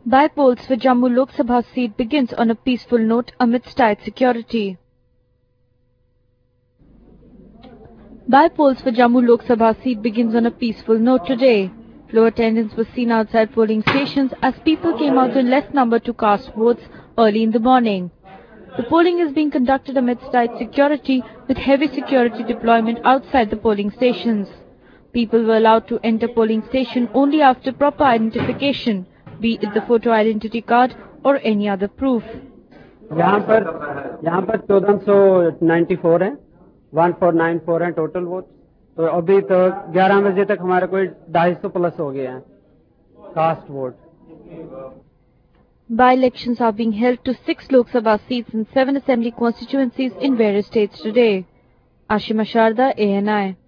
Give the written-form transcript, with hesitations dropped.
By-polls for Jammu Lok Sabha seat begins on a peaceful note amidst tight security. By-polls for Jammu Lok Sabha seat begins on a peaceful note today. Low attendance was seen outside polling stations as people came out in less number to cast votes early in the morning. The polling is being conducted amidst tight security with heavy security deployment outside the polling stations. People were allowed to enter polling station only after proper identification, be it the photo identity card or any other proof. यहाँ पर 1494 हैं, 1494 हैं total vote. तो अभी तो 11 बजे तक हमारे कोई 250 प्लस हो गए हैं caste vote. By-elections are being held to 6 Lok Sabha seats and 7 assembly constituencies in various states today. Ashima Sharda, ANI.